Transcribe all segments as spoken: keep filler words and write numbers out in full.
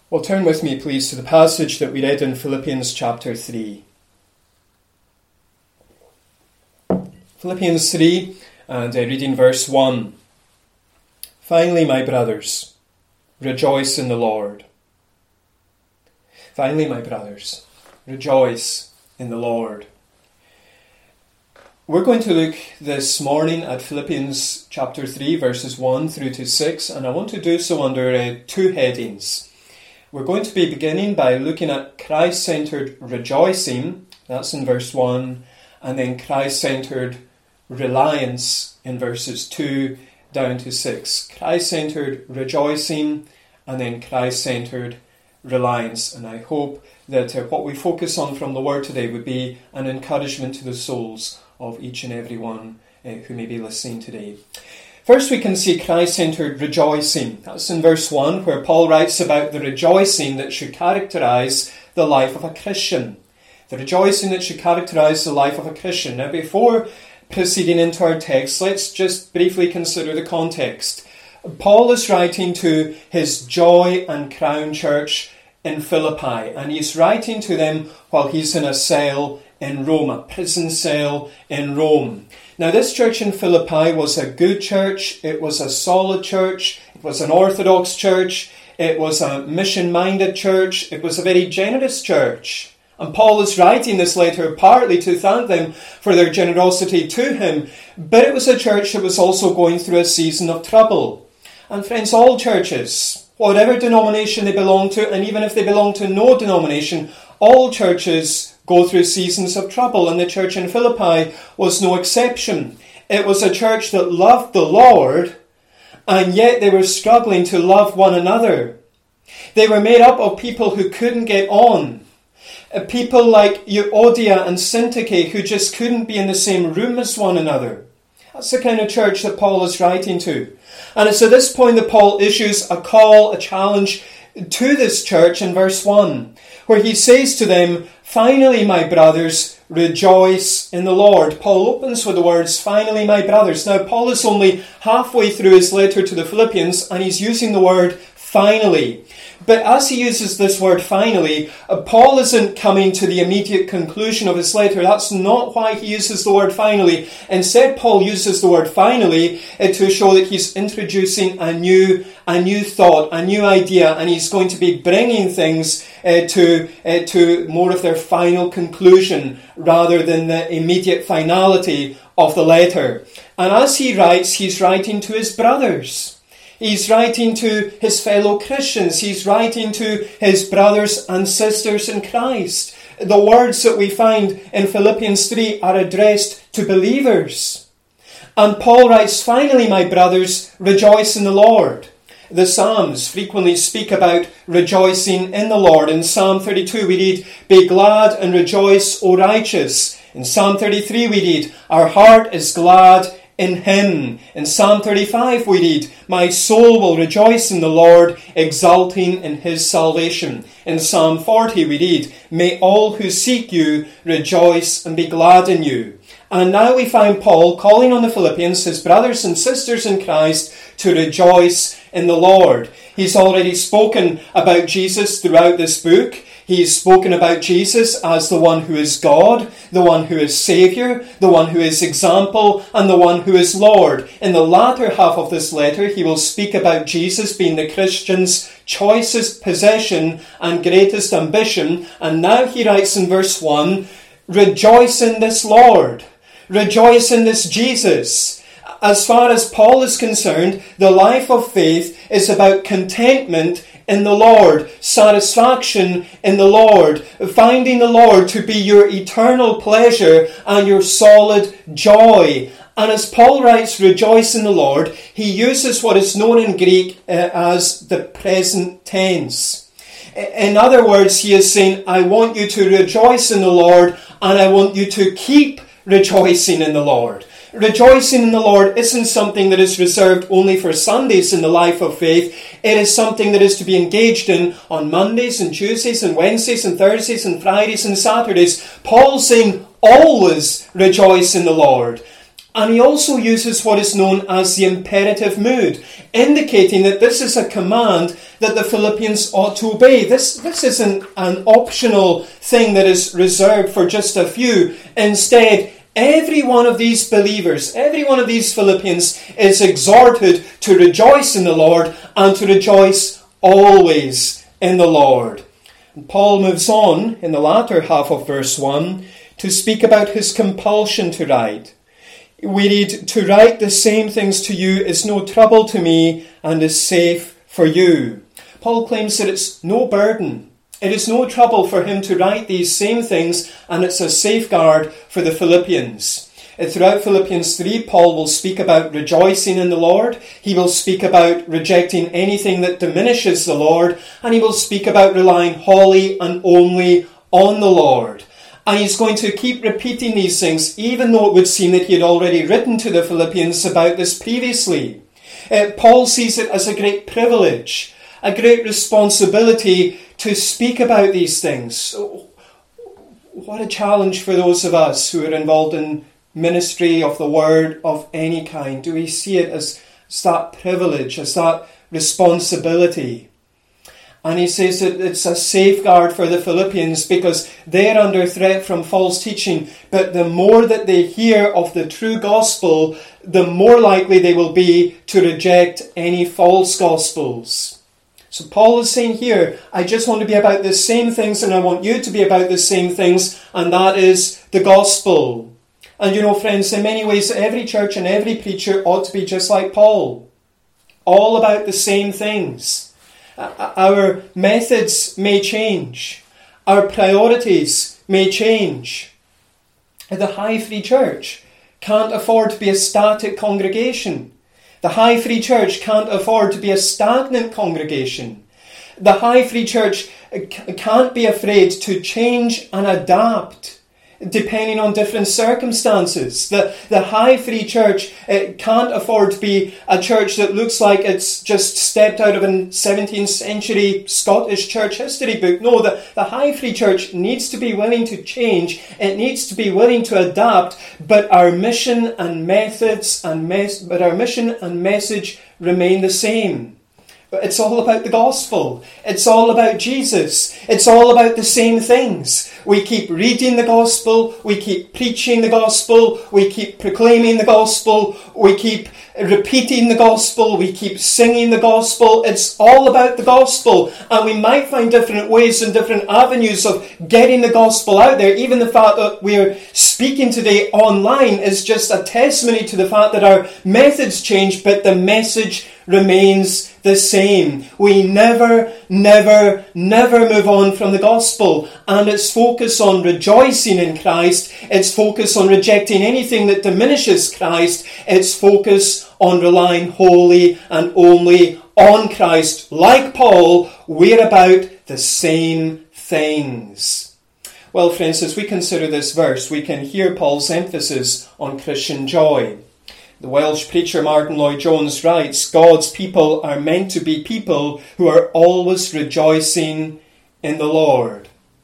Well, turn with me, please, to the passage that we read in Philippians chapter three. Philippians three, and uh, reading verse one. Finally, my brothers, rejoice in the Lord. Finally, my brothers, rejoice in the Lord. We're going to look this morning at Philippians chapter three, verses one through to six, and I want to do so under uh, two headings. We're going to be beginning by looking at Christ-centered rejoicing, that's in verse one, and then Christ-centered reliance in verses two down to six. Christ-centered rejoicing and then Christ-centered reliance. And I hope that uh, what we focus on from the Word today would be an encouragement to the souls of each and every one uh, who may be listening today. First, we can see Christ-centered rejoicing. That's in verse one, where Paul writes about the rejoicing that should characterize the life of a Christian. The rejoicing that should characterize the life of a Christian. Now, before proceeding into our text, let's just briefly consider the context. Paul is writing to his Joy and Crown church in Philippi, and he's writing to them while he's in a cell in Rome, a prison cell in Rome. Now, this church in Philippi was a good church, it was a solid church, it was an orthodox church, it was a mission-minded church, it was a very generous church. And Paul is writing this letter partly to thank them for their generosity to him, but it was a church that was also going through a season of trouble. And friends, all churches, whatever denomination they belong to, and even if they belong to no denomination, all churches go through seasons of trouble, and the church in Philippi was no exception. It was a church that loved the Lord, and yet they were struggling to love one another. They were made up of people who couldn't get on. People like Euodia and Syntyche who just couldn't be in the same room as one another. That's the kind of church that Paul is writing to. And it's at this point that Paul issues a call, a challenge to this church in verse one, where he says to them, finally, my brothers, rejoice in the Lord. Paul opens with the words, finally, my brothers. Now, Paul is only halfway through his letter to the Philippians, and he's using the word finally. But as he uses this word finally, uh, Paul isn't coming to the immediate conclusion of his letter. That's not why he uses the word finally. Instead, Paul uses the word finally uh, to show that he's introducing a new, a new thought, a new idea, and he's going to be bringing things uh, to, uh, to more of their final conclusion rather than the immediate finality of the letter. And as he writes, he's writing to his brothers. He's writing to his fellow Christians. He's writing to his brothers and sisters in Christ. The words that we find in Philippians three are addressed to believers. And Paul writes, finally, my brothers, rejoice in the Lord. The Psalms frequently speak about rejoicing in the Lord. In Psalm thirty-two we read, be glad and rejoice, O righteous. In Psalm thirty-three we read, our heart is glad in him. In Psalm thirty-five we read, my soul will rejoice in the Lord, exulting in his salvation. In Psalm forty we read, may all who seek you rejoice and be glad in you. And now we find Paul calling on the Philippians, his brothers and sisters in Christ, to rejoice in the Lord. He's already spoken about Jesus throughout this book. He's spoken about Jesus as the one who is God, the one who is Saviour, the one who is example, and the one who is Lord. In the latter half of this letter, he will speak about Jesus being the Christian's choicest possession and greatest ambition. And now he writes in verse one, rejoice in this Lord. Rejoice in this Jesus. As far as Paul is concerned, the life of faith is about contentment in the Lord, satisfaction in the Lord, finding the Lord to be your eternal pleasure and your solid joy. And as Paul writes, rejoice in the Lord, he uses what is known in Greek uh, as the present tense. In other words, he is saying, I want you to rejoice in the Lord, and I want you to keep rejoicing in the Lord. Rejoicing in the Lord isn't something that is reserved only for Sundays in the life of faith. It is something that is to be engaged in on Mondays and Tuesdays and Wednesdays and Thursdays and Fridays and Saturdays. Paul's saying, always rejoice in the Lord. And he also uses what is known as the imperative mood, indicating that this is a command that the Philippians ought to obey. This, this isn't an optional thing that is reserved for just a few. Instead, every one of these believers, every one of these Philippians is exhorted to rejoice in the Lord and to rejoice always in the Lord. And Paul moves on in the latter half of verse one to speak about his compulsion to write. We read, "To write the same things to you is no trouble to me and is safe for you." Paul claims that it's no burden. It is no trouble for him to write these same things, and it's a safeguard for the Philippians. Throughout Philippians three, Paul will speak about rejoicing in the Lord. He will speak about rejecting anything that diminishes the Lord. And he will speak about relying wholly and only on the Lord. And he's going to keep repeating these things, even though it would seem that he had already written to the Philippians about this previously. Uh, Paul sees it as a great privilege, a great responsibility to speak about these things. What a challenge for those of us who are involved in ministry of the word of any kind. Do we see it as, as that privilege, as that responsibility? And he says that it's a safeguard for the Philippians because they're under threat from false teaching. But the more that they hear of the true gospel, the more likely they will be to reject any false gospels. So Paul is saying here, I just want to be about the same things and I want you to be about the same things, and that is the gospel. And you know, friends, in many ways, every church and every preacher ought to be just like Paul. All about the same things. Our methods may change. Our priorities may change. The High Free Church can't afford to be a static congregation. The High Free Church can't afford to be a stagnant congregation. The High Free Church can't be afraid to change and adapt depending on different circumstances. The, the High Free Church it can't afford to be a church that looks like it's just stepped out of a seventeenth century Scottish church history book. No, the, the High Free Church needs to be willing to change. It needs to be willing to adapt, but our mission and methods and mes- but our mission and message remain the same. But it's all about the gospel. It's all about Jesus. It's all about the same things. We keep reading the gospel. We keep preaching the gospel. We keep proclaiming the gospel. We keep repeating the gospel. We keep singing the gospel. It's all about the gospel. And we might find different ways and different avenues of getting the gospel out there. Even the fact that we're speaking today online is just a testimony to the fact that our methods change, but the message remains the same. We never, never, never move on from the gospel, and its focus on rejoicing in Christ, its focus on rejecting anything that diminishes Christ, its focus on relying wholly and only on Christ. Like Paul, we're about the same things. Well, friends, as we consider this verse, we can hear Paul's emphasis on Christian joy. The Welsh preacher Martin Lloyd-Jones writes, God's people are meant to be people who are always rejoicing in the Lord.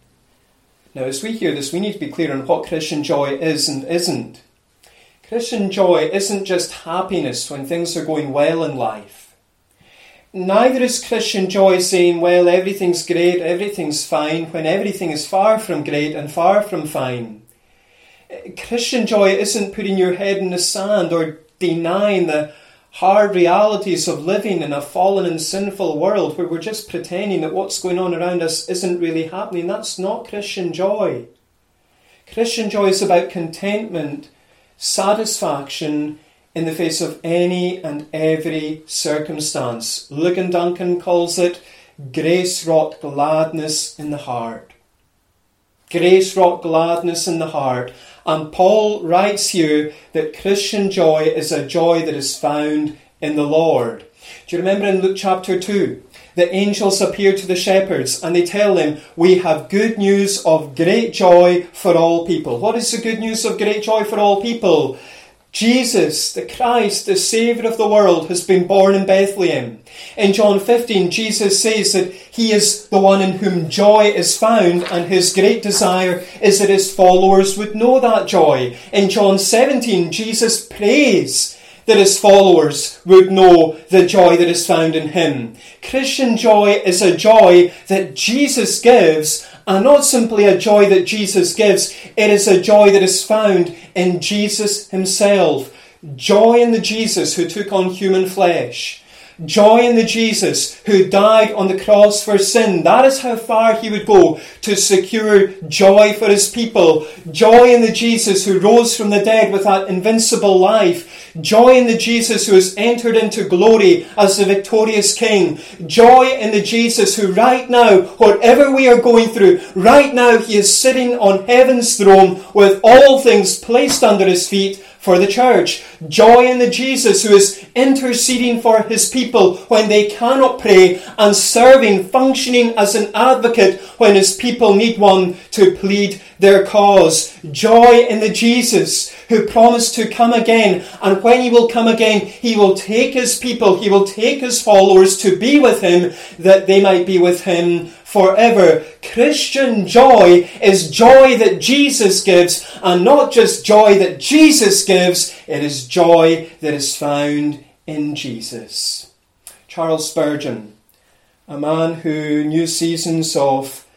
Now, as we hear this, we need to be clear on what Christian joy is and isn't. Christian joy isn't just happiness when things are going well in life. Neither is Christian joy saying, well, everything's great, everything's fine, when everything is far from great and far from fine. Christian joy isn't putting your head in the sand or denying the hard realities of living in a fallen and sinful world where we're just pretending that what's going on around us isn't really happening. That's not Christian joy. Christian joy is about contentment, satisfaction in the face of any and every circumstance. Ligon Duncan calls it grace-wrought gladness in the heart. Grace-wrought gladness in the heart. And Paul writes here that Christian joy is a joy that is found in the Lord. Do you remember in Luke chapter two? The angels appear to the shepherds and they tell them, we have good news of great joy for all people. What is the good news of great joy for all people? Jesus, the Christ, the Saviour of the world, has been born in Bethlehem. In John fifteen, Jesus says that he is the one in whom joy is found, and his great desire is that his followers would know that joy. In John seventeen, Jesus prays that his followers would know the joy that is found in him. Christian joy is a joy that Jesus gives, and not simply a joy that Jesus gives. It is a joy that is found in Jesus himself. Joy in the Jesus who took on human flesh. Joy in the Jesus who died on the cross for sin. That is how far he would go to secure joy for his people. Joy in the Jesus who rose from the dead with that invincible life. Joy in the Jesus who has entered into glory as the victorious King. Joy in the Jesus who right now, whatever we are going through, right now he is sitting on heaven's throne with all things placed under his feet for the church. Joy in the Jesus who is interceding for his people when they cannot pray, and serving, functioning as an advocate when his people need one to plead their cause. Joy in the Jesus who promised to come again, and when he will come again, he will take his people, he will take his followers to be with him, that they might be with him forever. Christian joy is joy that Jesus gives, and not just joy that Jesus gives, it is joy that is found in Jesus. Charles Spurgeon, a man who knew seasons of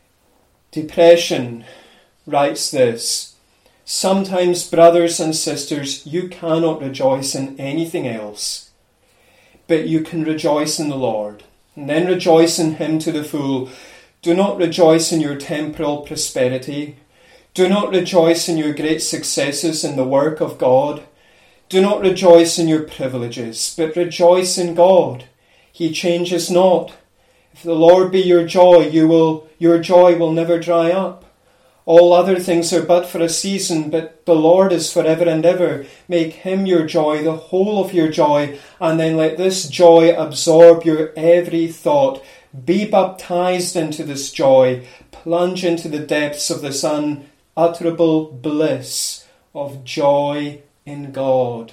depression, writes this: "Sometimes, brothers and sisters, you cannot rejoice in anything else, but you can rejoice in the Lord, and then rejoice in him to the full. Do not rejoice in your temporal prosperity. Do not rejoice in your great successes in the work of God. Do not rejoice in your privileges, but rejoice in God. He changes not. If the Lord be your joy, you will, your joy will never dry up. All other things are but for a season, but the Lord is forever and ever. Make him your joy, the whole of your joy, and then let this joy absorb your every thought. Be baptized into this joy. Plunge into the depths of this unutterable bliss of joy in God."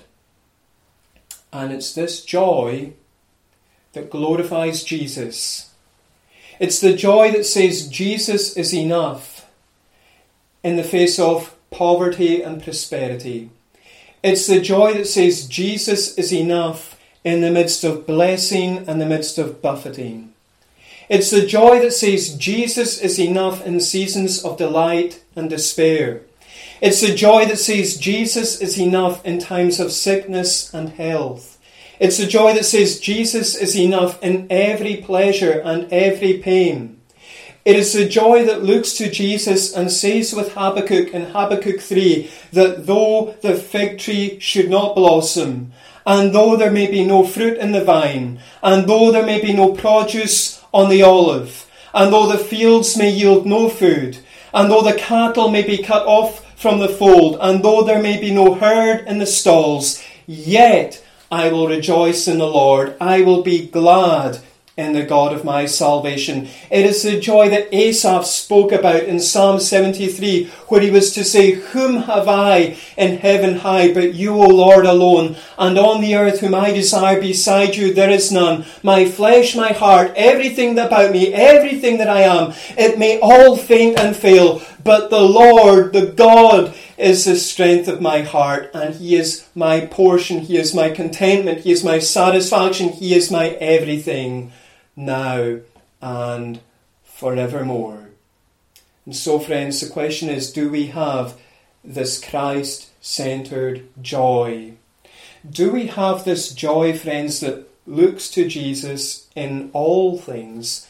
And it's this joy that glorifies Jesus. It's the joy that says Jesus is enough in the face of poverty and prosperity. It's the joy that says Jesus is enough in the midst of blessing and the midst of buffeting. It's the joy that says Jesus is enough in seasons of delight and despair. It's the joy that says Jesus is enough in times of sickness and health. It's the joy that says Jesus is enough in every pleasure and every pain. It is the joy that looks to Jesus and says with Habakkuk in Habakkuk three that though the fig tree should not blossom, and though there may be no fruit in the vine, and though there may be no produce on the olive, and though the fields may yield no food, and though the cattle may be cut off from the fold, and though there may be no herd in the stalls, yet I will rejoice in the Lord. I will be glad in the God of my salvation. It is the joy that Asaph spoke about in Psalm seventy-three, where he was to say, "Whom have I in heaven high but you, O Lord, alone? And on the earth whom I desire beside you there is none. My flesh, my heart, everything about me, everything that I am, it may all faint and fail, but the Lord, the God, is the strength of my heart, and he is my portion, he is my contentment, he is my satisfaction, he is my everything, now and forevermore." And so, friends, the question is, do we have this Christ-centered joy? Do we have this joy, friends, that looks to Jesus in all things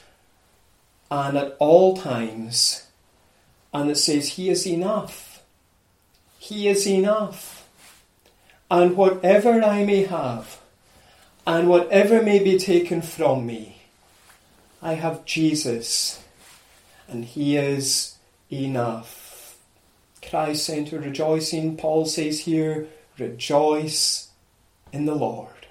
and at all times, and that says he is enough? He is enough. And whatever I may have, and whatever may be taken from me, I have Jesus, and he is enough. Christ-centered rejoicing, Paul says here, rejoice in the Lord.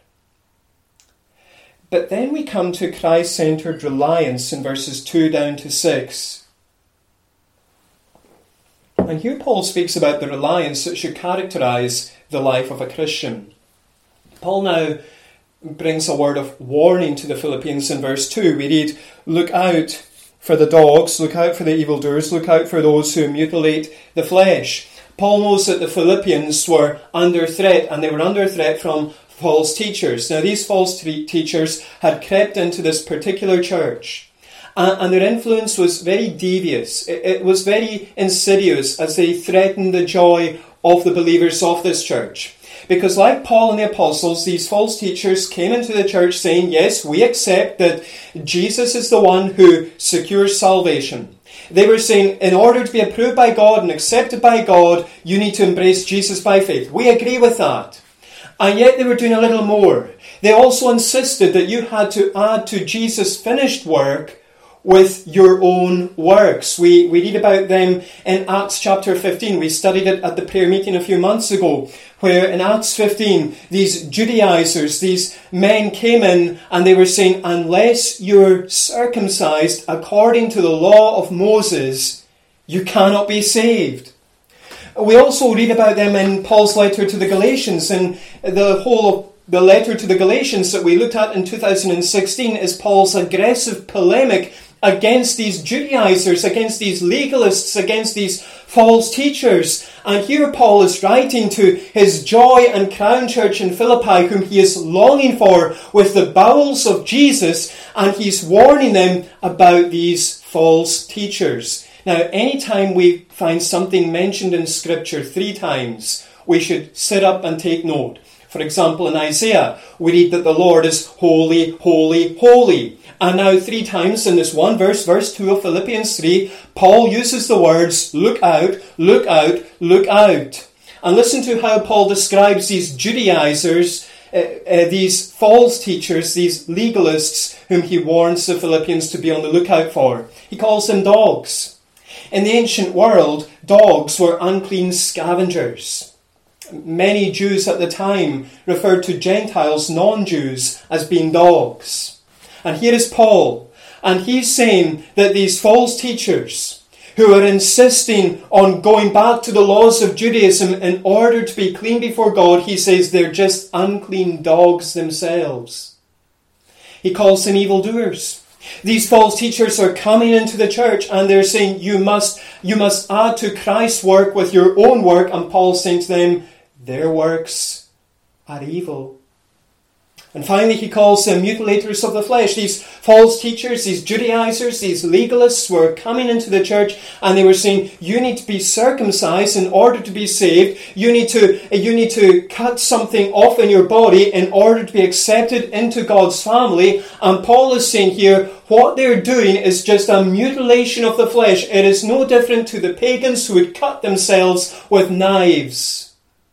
But then we come to Christ-centered reliance in verses two down to six. And here Paul speaks about the reliance that should characterize the life of a Christian. Paul now brings a word of warning to the Philippians in verse two. We read, "Look out for the dogs, look out for the evildoers, look out for those who mutilate the flesh." Paul knows that the Philippians were under threat, and they were under threat from false teachers. Now, these false te- teachers had crept into this particular church, and, and their influence was very devious. It, it was very insidious as they threatened the joy of the believers of this church. Because like Paul and the apostles, these false teachers came into the church saying, yes, we accept that Jesus is the one who secures salvation. They were saying, in order to be approved by God and accepted by God, you need to embrace Jesus by faith. We agree with that. And yet they were doing a little more. They also insisted that you had to add to Jesus' finished work with your own works. We, we read about them in Acts chapter fifteen. We studied it at the prayer meeting a few months ago, where in Acts fifteen, these Judaizers, these men came in and they were saying, unless you're circumcised according to the law of Moses, you cannot be saved. We also read about them in Paul's letter to the Galatians, and the whole of the letter to the Galatians that we looked at in two thousand sixteen is Paul's aggressive polemic against these Judaizers, against these legalists, against these false teachers. And here Paul is writing to his Joy and Crown Church in Philippi, whom he is longing for with the bowels of Jesus, and he's warning them about these false teachers. Now, anytime we find something mentioned in Scripture three times, we should sit up and take note. For example, in Isaiah, we read that the Lord is holy, holy, holy. And now three times in this one verse, verse two of Philippians three, Paul uses the words, look out, look out, look out. And listen to how Paul describes these Judaizers, uh, uh, these false teachers, these legalists, whom he warns the Philippians to be on the lookout for. He calls them dogs. In the ancient world, dogs were unclean scavengers. Many Jews at the time referred to Gentiles, non-Jews, as being dogs. And here is Paul, and he's saying that these false teachers who are insisting on going back to the laws of Judaism in order to be clean before God, he says they're just unclean dogs themselves. He calls them evildoers. These false teachers are coming into the church and they're saying you must, you must add to Christ's work with your own work, and Paul's saying to them, their works are evil. And finally, he calls them mutilators of the flesh. These false teachers, these Judaizers, these legalists were coming into the church and they were saying, you need to be circumcised in order to be saved. You need to, you need to cut something off in your body in order to be accepted into God's family. And Paul is saying here, what they're doing is just a mutilation of the flesh. It is no different to the pagans who would cut themselves with knives.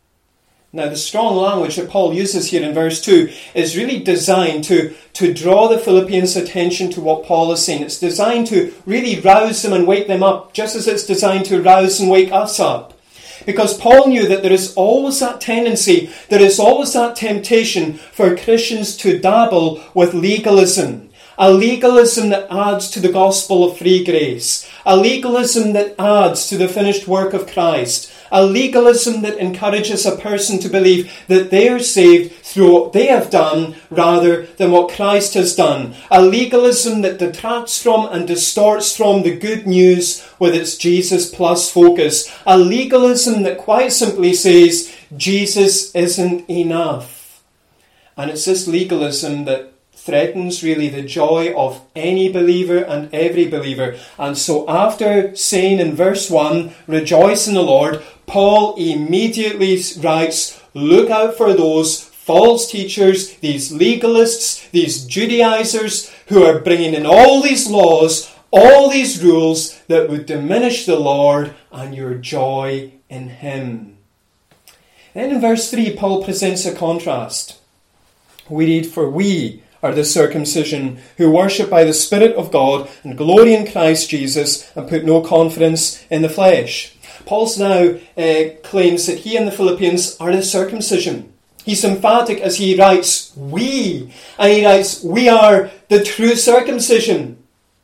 Now, the strong language that Paul uses here in verse two is really designed to, to draw the Philippians' attention to what Paul is saying. It's designed to really rouse them and wake them up, just as it's designed to rouse and wake us up. Because Paul knew that there is always that tendency, there is always that temptation for Christians to dabble with legalism. A legalism that adds to the gospel of free grace. A legalism that adds to the finished work of Christ. A legalism that encourages a person to believe that they are saved through what they have done rather than what Christ has done. A legalism that detracts from and distorts from the good news with its Jesus plus focus. A legalism that quite simply says Jesus isn't enough. And it's this legalism that threatens really the joy of any believer and every believer. And so after saying in verse one, rejoice in the Lord, Paul immediately writes, look out for those false teachers, these legalists, these Judaizers who are bringing in all these laws, all these rules that would diminish the Lord and your joy in Him. Then in verse three, Paul presents a contrast. We read, for we are the circumcision who worship by the Spirit of God and glory in Christ Jesus and put no confidence in the flesh. Paul now uh, claims that he and the Philippians are the circumcision. He's emphatic as he writes, we. And he writes, we are the true circumcision.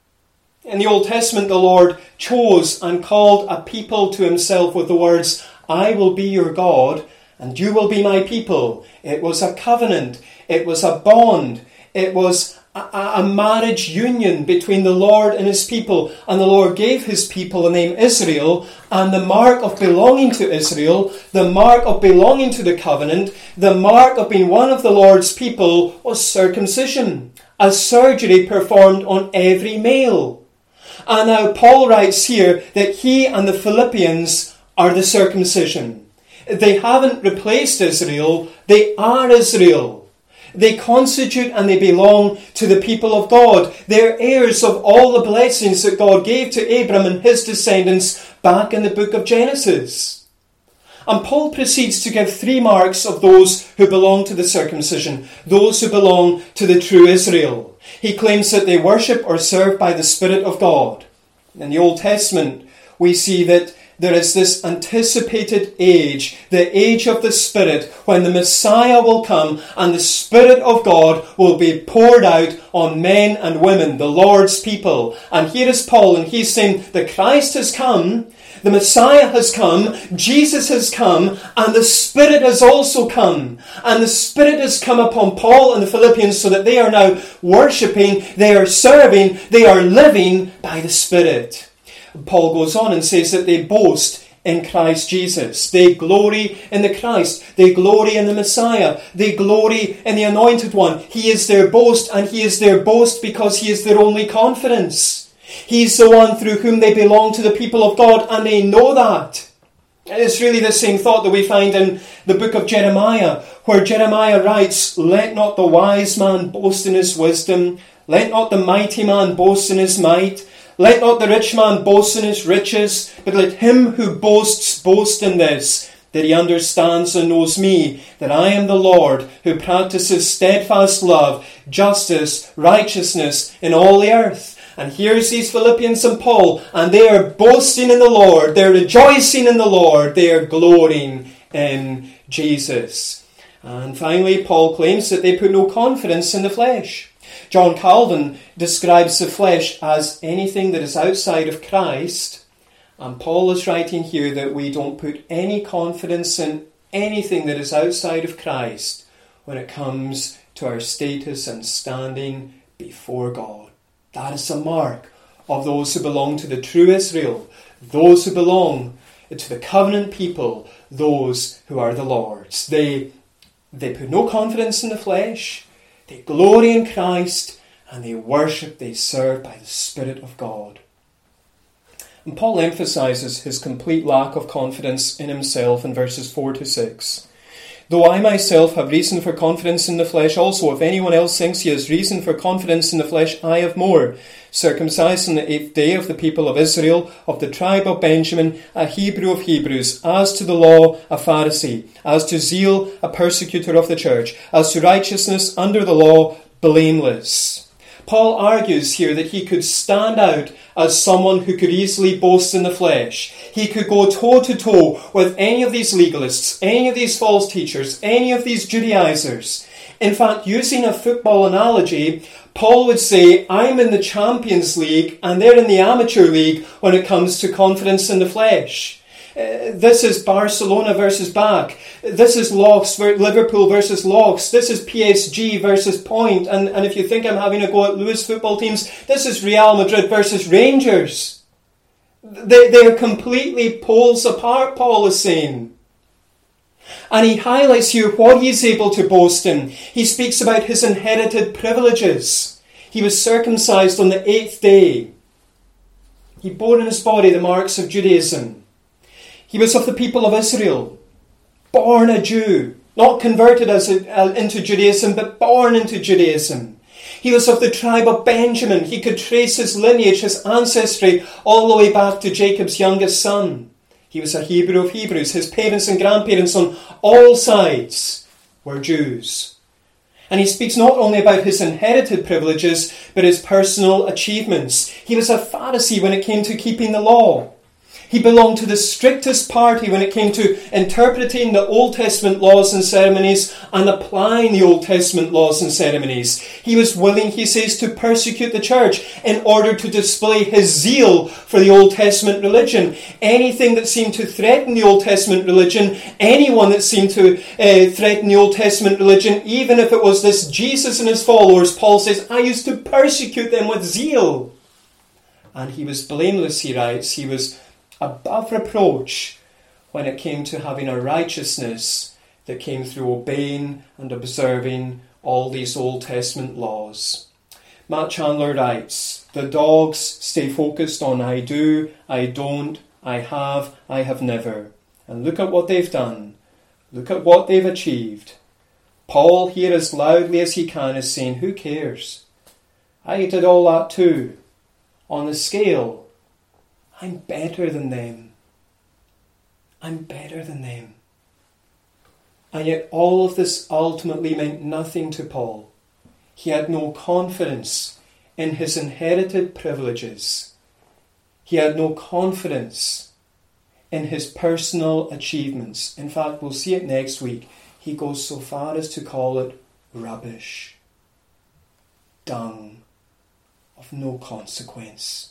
In the Old Testament, the Lord chose and called a people to himself with the words, I will be your God, And you will be my people. It was a covenant. It was a bond. It was a, a marriage union between the Lord and his people. And the Lord gave his people the name Israel. And the mark of belonging to Israel, the mark of belonging to the covenant, the mark of being one of the Lord's people was circumcision, a surgery performed on every male. And now Paul writes here that he and the Philippians are the circumcision. They haven't replaced Israel. They are Israel. They constitute and they belong to the people of God. They're heirs of all the blessings that God gave to Abram and his descendants back in the book of Genesis. And Paul proceeds to give three marks of those who belong to the circumcision, those who belong to the true Israel. He claims that they worship or serve by the Spirit of God. In the Old Testament, we see that there is this anticipated age, the age of the Spirit, when the Messiah will come and the Spirit of God will be poured out on men and women, the Lord's people. And here is Paul, and he's saying the Christ has come, the Messiah has come, Jesus has come, and the Spirit has also come. And the Spirit has come upon Paul and the Philippians so that they are now worshipping, they are serving, they are living by the Spirit. Paul goes on and says that they boast in Christ Jesus. They glory in the Christ. They glory in the Messiah. They glory in the Anointed One. He is their boast, and he is their boast because he is their only confidence. He's the one through whom they belong to the people of God, and they know that. And it's really the same thought that we find in the book of Jeremiah, where Jeremiah writes, "Let not the wise man boast in his wisdom. Let not the mighty man boast in his might. Let not the rich man boast in his riches, but let him who boasts boast in this, that he understands and knows me, that I am the Lord, who practices steadfast love, justice, righteousness in all the earth." And here's these Philippians and Paul, and they are boasting in the Lord, they're rejoicing in the Lord, they are glorying in Jesus. And finally, Paul claims that they put no confidence in the flesh. John Calvin describes the flesh as anything that is outside of Christ, and Paul is writing here that we don't put any confidence in anything that is outside of Christ when it comes to our status and standing before God. That is the mark of those who belong to the true Israel, those who belong to the covenant people, those who are the Lord's. They, they put no confidence in the flesh. They glory in Christ, and they worship, they serve by the Spirit of God. And Paul emphasizes his complete lack of confidence in himself in verses four to six. "Though I myself have reason for confidence in the flesh also, if anyone else thinks he has reason for confidence in the flesh, I have more. Circumcised on the eighth day of the people of Israel, of the tribe of Benjamin, a Hebrew of Hebrews, as to the law, a Pharisee, as to zeal, a persecutor of the church, as to righteousness under the law, blameless." Paul argues here that he could stand out as someone who could easily boast in the flesh. He could go toe-to-toe with any of these legalists, any of these false teachers, any of these Judaizers. In fact, using a football analogy, Paul would say, I'm in the Champions League and they're in the Amateur League when it comes to confidence in the flesh. Uh, this is Barcelona versus Back. This is Lochs, Liverpool versus Lochs. This is P S G versus Point. And, and if you think I'm having a go at Lewis football teams, this is Real Madrid versus Rangers. They, they are completely poles apart, Paul is saying. And he highlights here what he is able to boast in. He speaks about his inherited privileges. He was circumcised on the eighth day. He bore in his body the marks of Judaism. He was of the people of Israel, born a Jew, not converted as a, uh, into Judaism, but born into Judaism. He was of the tribe of Benjamin. He could trace his lineage, his ancestry, all the way back to Jacob's youngest son. He was a Hebrew of Hebrews. His parents and grandparents on all sides were Jews. And he speaks not only about his inherited privileges, but his personal achievements. He was a Pharisee when it came to keeping the law. He belonged to the strictest party when it came to interpreting the Old Testament laws and ceremonies and applying the Old Testament laws and ceremonies. He was willing, he says, to persecute the church in order to display his zeal for the Old Testament religion. Anything that seemed to threaten the Old Testament religion, anyone that seemed to uh, threaten the Old Testament religion, even if it was this Jesus and his followers, Paul says, I used to persecute them with zeal. And he was blameless, he writes. He was above reproach when it came to having a righteousness that came through obeying and observing all these Old Testament laws. Matt Chandler writes, the dogs stay focused on I do, I don't, I have, I have never. And look at what they've done. Look at what they've achieved. Paul here as loudly as he can is saying, who cares? I did all that too. On the scale, I'm better than them. I'm better than them. And yet all of this ultimately meant nothing to Paul. He had no confidence in his inherited privileges. He had no confidence in his personal achievements. In fact, we'll see it next week. He goes so far as to call it rubbish, dung of no consequence.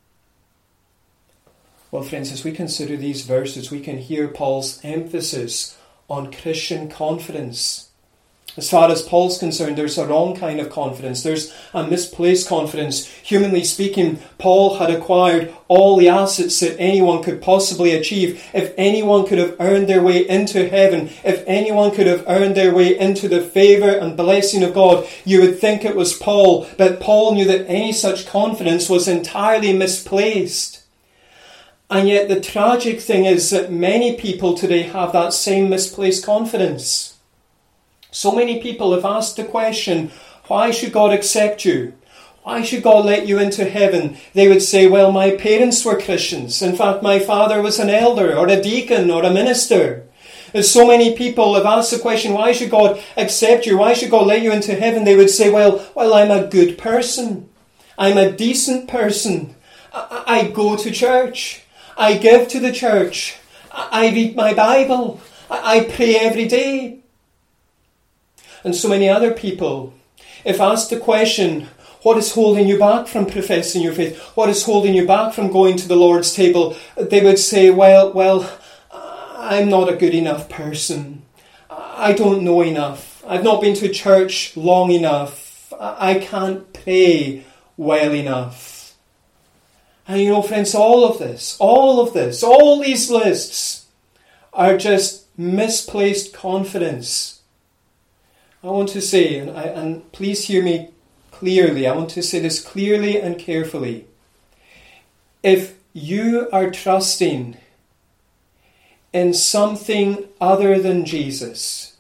Well, friends, as we consider these verses, we can hear Paul's emphasis on Christian confidence. As far as Paul's concerned, there's a wrong kind of confidence. There's a misplaced confidence. Humanly speaking, Paul had acquired all the assets that anyone could possibly achieve. If anyone could have earned their way into heaven, if anyone could have earned their way into the favour and blessing of God, you would think it was Paul. But Paul knew that any such confidence was entirely misplaced. And yet the tragic thing is that many people today have that same misplaced confidence. So many people have asked the question, why should God accept you? Why should God let you into heaven? They would say, well, my parents were Christians. In fact, my father was an elder or a deacon or a minister. As so many people have asked the question, why should God accept you? Why should God let you into heaven? They would say, well, well, I'm a good person. I'm a decent person. I, I go to church. I give to the church. I read my Bible. I pray every day. And so many other people, if asked the question, what is holding you back from professing your faith? What is holding you back from going to the Lord's table? They would say, well, well, I'm not a good enough person. I don't know enough. I've not been to church long enough. I can't pray well enough. And you know, friends, all of this, all of this, all these lists are just misplaced confidence. I want to say, and, I, and please hear me clearly, I want to say this clearly and carefully. If you are trusting in something other than Jesus,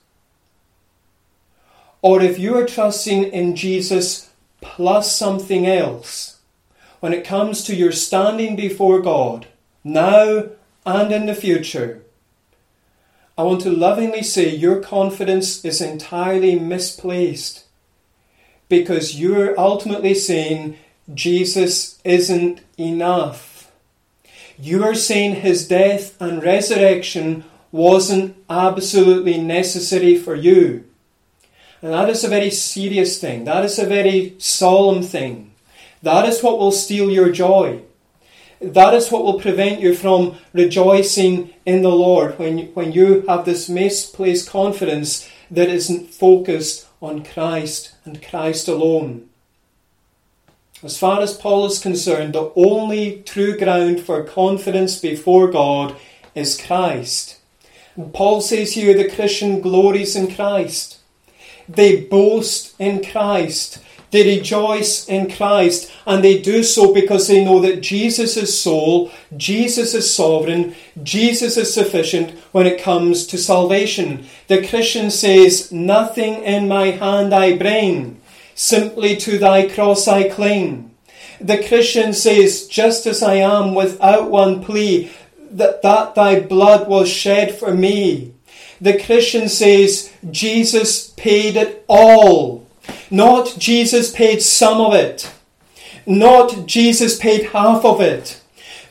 or if you are trusting in Jesus plus something else, when it comes to your standing before God, now and in the future, I want to lovingly say your confidence is entirely misplaced, because you're ultimately saying Jesus isn't enough. You are saying his death and resurrection wasn't absolutely necessary for you. And that is a very serious thing. That is a very solemn thing. That is what will steal your joy. That is what will prevent you from rejoicing in the Lord when you, when you have this misplaced confidence that isn't focused on Christ and Christ alone. As far as Paul is concerned, the only true ground for confidence before God is Christ. And Paul says here the Christian glories in Christ. They boast in Christ. They rejoice in Christ, and they do so because they know that Jesus is sole, Jesus is sovereign, Jesus is sufficient when it comes to salvation. The Christian says, nothing in my hand I bring, simply to thy cross I cling. The Christian says, just as I am without one plea, that, that thy blood was shed for me. The Christian says, Jesus paid it all. Not Jesus paid some of it. Not Jesus paid half of it.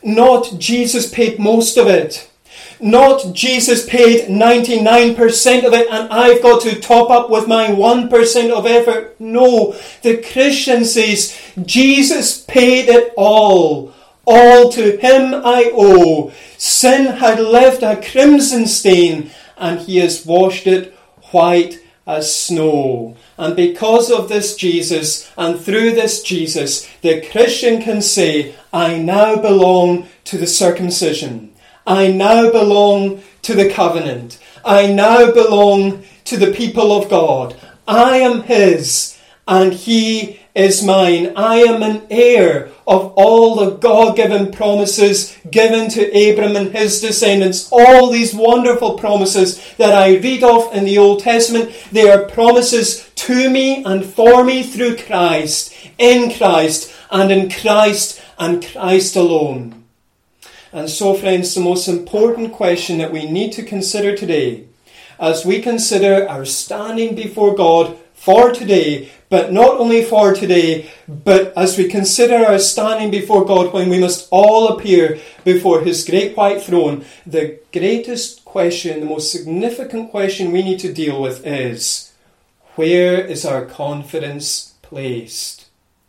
Not Jesus paid most of it. Not Jesus paid ninety-nine percent of it and I've got to top up with my one percent of effort. No, the Christian says Jesus paid it all. All to him I owe. Sin had left a crimson stain and he has washed it white as snow. And because of this Jesus and through this Jesus, the Christian can say, I now belong to the circumcision. I now belong to the covenant. I now belong to the people of God. I am his and he is mine. I am an heir of all the God-given promises given to Abram and his descendants. All these wonderful promises that I read of in the Old Testament, they are promises to me and for me through Christ, in Christ, and in Christ and Christ alone. And so, friends, the most important question that we need to consider today, as we consider our standing before God for today, but not only for today, but as we consider our standing before God when we must all appear before his great white throne, the greatest question, the most significant question we need to deal with is, where is our confidence placed?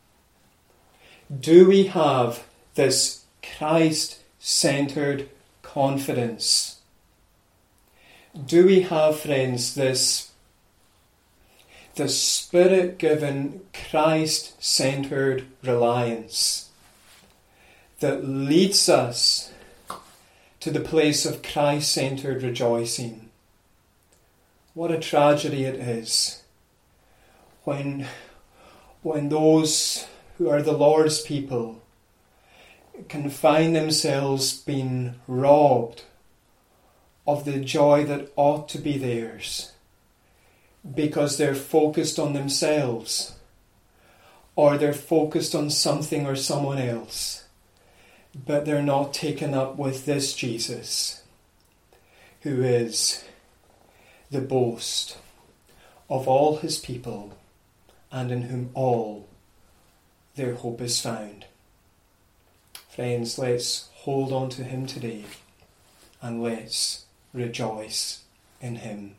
Do we have this Christ-centered confidence? Do we have, friends, this the Spirit-given, Christ-centered reliance that leads us to the place of Christ-centered rejoicing? What a tragedy it is when, when those who are the Lord's people can find themselves being robbed of the joy that ought to be theirs, because they're focused on themselves, or they're focused on something or someone else, but they're not taken up with this Jesus, who is the boast of all his people, and in whom all their hope is found. Friends, let's hold on to him today, and let's rejoice in him.